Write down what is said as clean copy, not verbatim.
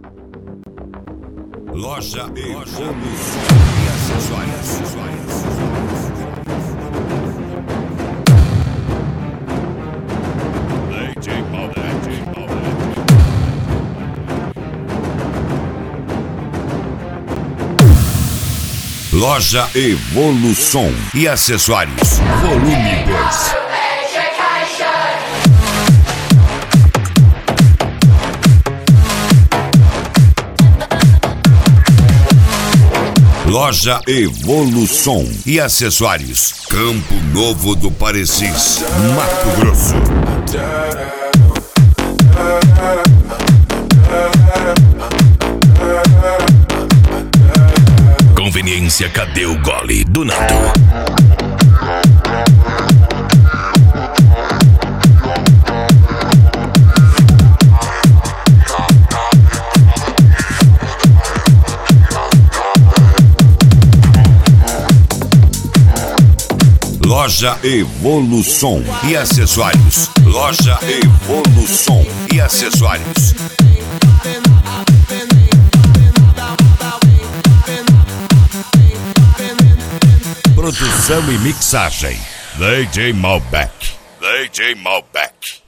Loja Evolução e acessórios. DJ Malbec. Loja Evolução e acessórios. Volume 2. Loja Evolução e acessórios. Campo Novo do Parecis, Mato Grosso. Conveniência, cadê o gole do Nando? Loja Evolução e acessórios. Loja Evolução e acessórios. Produção e mixagem. DJ Malbec.